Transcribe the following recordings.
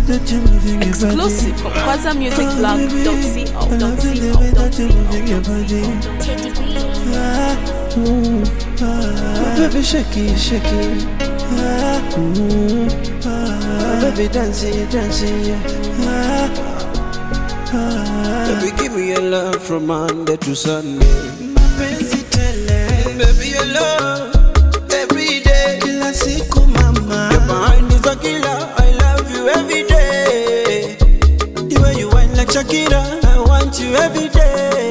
Exclusive from QuasaMusicBlog.co. Baby, shake it, shake it. Baby, dance it, dance it. Baby, give me your love from Monday to Sunday. Baby, your love every day. Kila siku mama. You're behind is a killer. I love you every day. The way you whine like Shakira, I want you every day.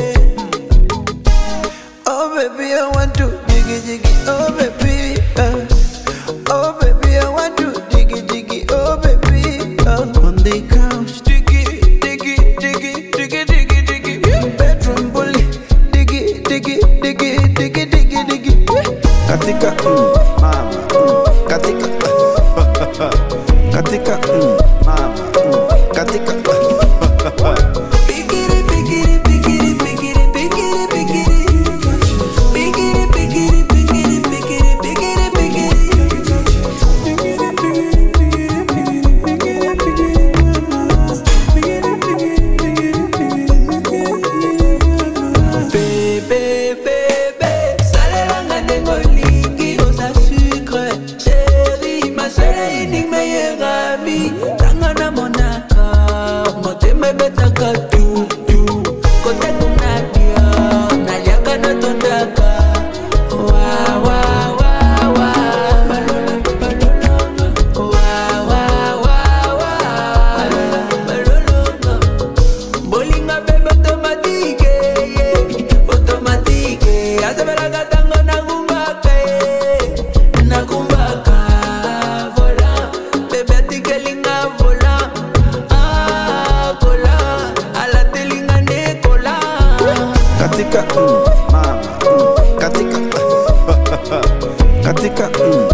Oh baby, I want to diggy diggy. Oh baby, oh baby, I want to diggy diggy. Oh baby, on the couch, diggy diggy diggy diggy diggy diggy. Bedroom bully, diggy diggy diggy diggy diggy diggy. Katika mama, katika katika mama, katika. Katika mama, katika katika